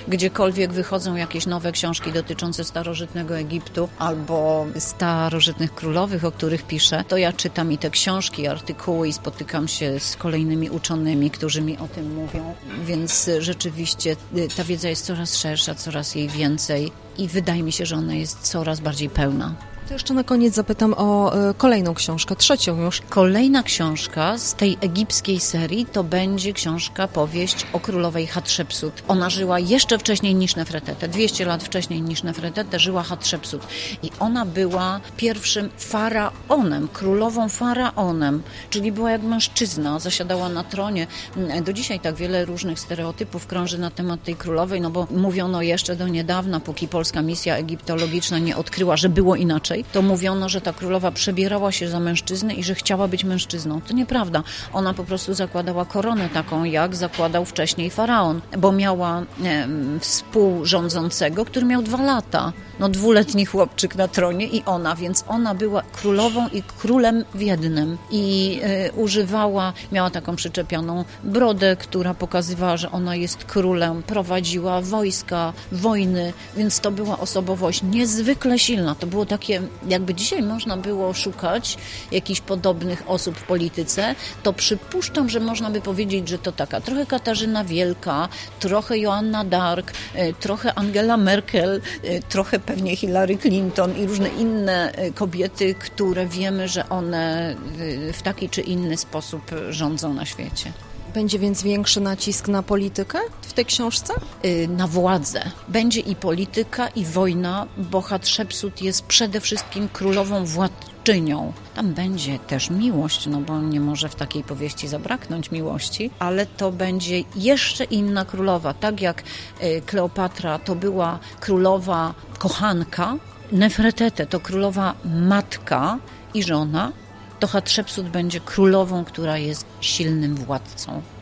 gdziekolwiek wychodzą jakieś nowe książki dotyczące starożytnego Egiptu albo starożytnych królowych, o których piszę, to ja czytam i te książki, artykuły i spotykam się z kolejnymi uczonymi, którzy mi o tym mówią. Więc rzeczywiście ta wiedza jest coraz szersza, coraz jej więcej i wydaje mi się, że ona jest coraz bardziej pełna. To jeszcze na koniec zapytam o kolejną książkę, trzecią już. Kolejna książka z tej egipskiej serii to będzie powieść o królowej Hatshepsut. Ona żyła jeszcze wcześniej niż Nefertete, 200 lat wcześniej niż Nefertete żyła Hatshepsut. I ona była pierwszym faraonem, królową faraonem, czyli była jak mężczyzna, zasiadała na tronie. Do dzisiaj tak wiele różnych stereotypów krąży na temat tej królowej, no bo mówiono jeszcze do niedawna, póki polska misja egiptologiczna nie odkryła, że było inaczej, to mówiono, że ta królowa przebierała się za mężczyznę i że chciała być mężczyzną. To nieprawda. Ona po prostu zakładała koronę taką, jak zakładał wcześniej faraon, bo miała współrządzącego, który miał 2 lata. 2-letni chłopczyk na tronie i ona, więc ona była królową i królem w jednym. I miała taką przyczepioną brodę, która pokazywała, że ona jest królem, prowadziła wojska, wojny, więc to była osobowość niezwykle silna. To było takie, jakby dzisiaj można było szukać jakichś podobnych osób w polityce, to przypuszczam, że można by powiedzieć, że to taka trochę Katarzyna Wielka, trochę Joanna d'Arc, trochę Angela Merkel, trochę pewnie Hillary Clinton i różne inne kobiety, które wiemy, że one w taki czy inny sposób rządzą na świecie. Będzie więc większy nacisk na politykę w tej książce? Na władzę. Będzie i polityka, i wojna, bo Hatshepsut jest przede wszystkim królową władczynią. Tam będzie też miłość, bo nie może w takiej powieści zabraknąć miłości, ale to będzie jeszcze inna królowa. Tak jak Kleopatra to była królowa kochanka, Nefertete to królowa matka i żona, to Hatshepsut będzie królową, która jest silnym władcą.